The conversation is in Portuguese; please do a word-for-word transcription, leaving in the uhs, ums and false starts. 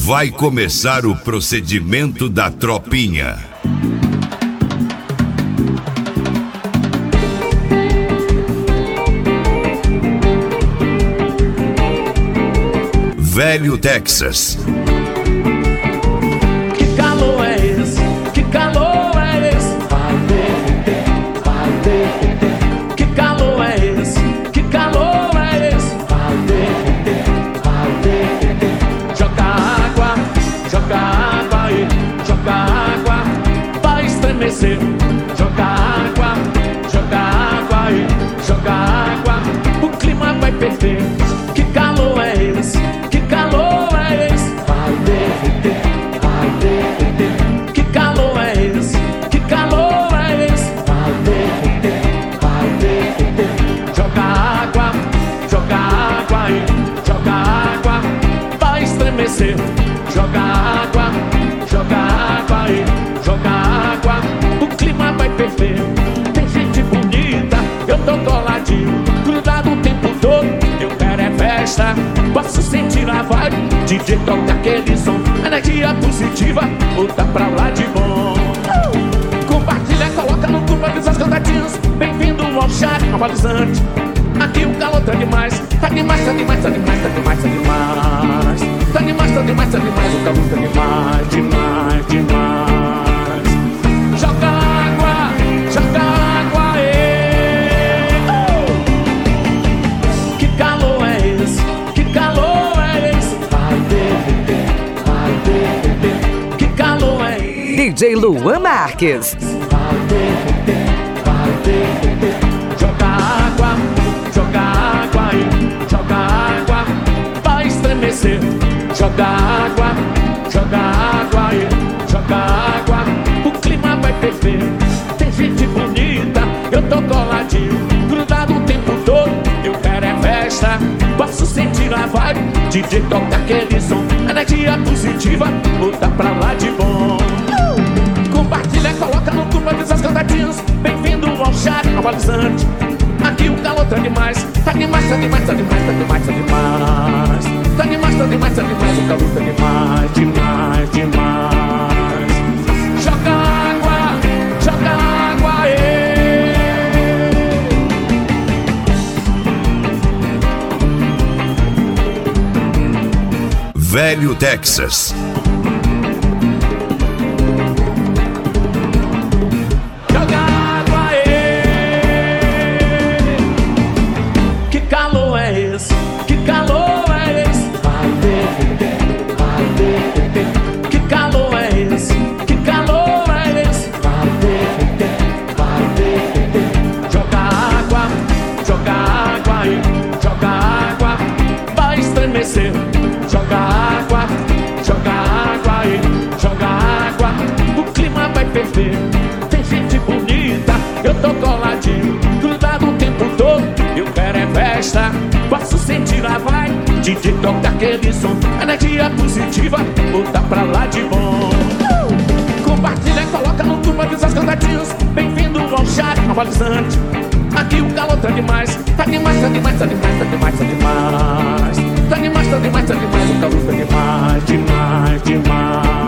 Vai começar o procedimento da tropinha. Velho Texas. Que calor é esse? Que calor é esse? Vai derreter, vai derreter. Que calor é esse? Que calor é esse? Vai derreter, vai derreter. Joga água, joga água aí, joga água, vai estremecer. Joga água, joga água aí, joga água, o clima vai perder. Que calor é esse? Que calor é esse? Vai derreter, vai derreter. Que calor é esse? Que calor é esse? Vai derreter, vai derreter. Joga água, joga água aí, joga água, vai estremecer. Joga água, joga água aí, joga água, o clima vai perder. Tem gente bonita, eu tô coladinho, grudado o tempo todo, eu quero é festa. Posso sentir a vibe, D J toca aquele som, energia positiva, volta pra lá de bom. Compartilha, coloca no grupo, avisa as cantatinhas. Bem-vindo ao chat normalizante. Aqui o calor tá demais, tá demais, tá demais, tá demais, tá demais, tá demais. Tá demais, tá demais, tá demais, o calor tá demais, demais, demais. Joga água, joga água aí. Oh! Que calor é esse? Que calor é esse? Vai derreter, vai derreter. Que calor é esse? D J Luan Marques. Vai derreter, vai derreter. Joga água, joga água aí, joga água, vai estremecer. Joga água, joga água aí, joga água, o clima vai perder. Tem gente bonita, eu tô coladinho, grudado o tempo todo, eu quero é festa. Posso sentir a vibe, D J toca aquele som, energia positiva, volta pra lá de bom. Compartilha, coloca no turma, avisa as cantadinhas. Bem-vindo ao chat normalizante. Aqui o calor tá demais, tá demais, tá demais, tá demais, tá demais, tá demais. Tá demais, tá demais, tá demais, o calor tá demais, demais, demais. Joga água, joga água aí. Velho Texas. Joga água aí. Que calor é esse? Que calor é esse? Vai derreter, vai derreter. Que calor é esse? Que calor é esse? Vai derreter, vai derreter. Joga água, joga água aí, joga água, vai estremecer. Joga água, joga água aí, joga água, o clima vai perder. Tem gente bonita, eu tô coladinho, grudado o tempo todo, eu quero é festa. Posso sentir a vibe, D J toca aquele som, energia positiva, volta pra lá de bom. Compartilha, coloca no turma, avisa as cantadinhas. Bem-vindo ao chat normalizante. Aqui o calor tá demais, tá demais, tá demais, tá demais, tá demais, tá demais. Tá demais, tá demais, tá demais, o calor tá demais, demais, demais.